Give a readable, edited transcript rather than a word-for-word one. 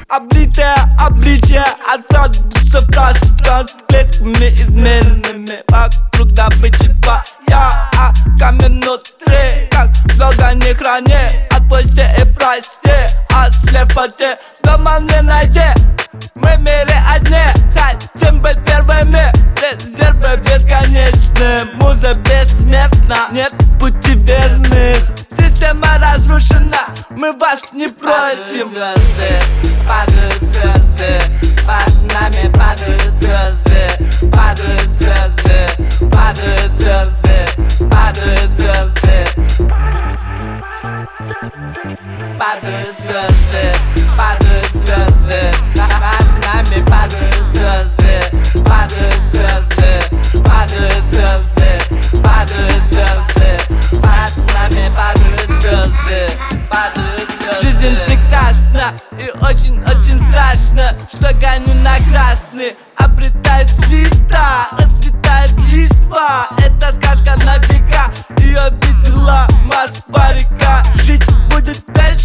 Облитое обличие откладываются фразы клетками измеренными. Вокруг добычи твоя, а камень внутри, как в органе храни. Отпусти и прости, а слепоте дома не найти. Мы в мире одни, хотим быть первыми. Резервы бесконечны, муза бессмертна, нет пути верных. Система разрушена, мы вас не просим. Падают звезды, под нами падают звезды, падают звезды, падают звезды, падают звезды, падают звезды, падают звезды, под нами падают звезды, падают звезды, падают звезды, падают звезды, под нами падают звезды, падают звезды. Жизнь прекрасна и очень-очень страшно, что гоню на красный. Обретает цвета, расцветает листва. Это сказка на века, ее видела Москва-река. Жить будет дальше.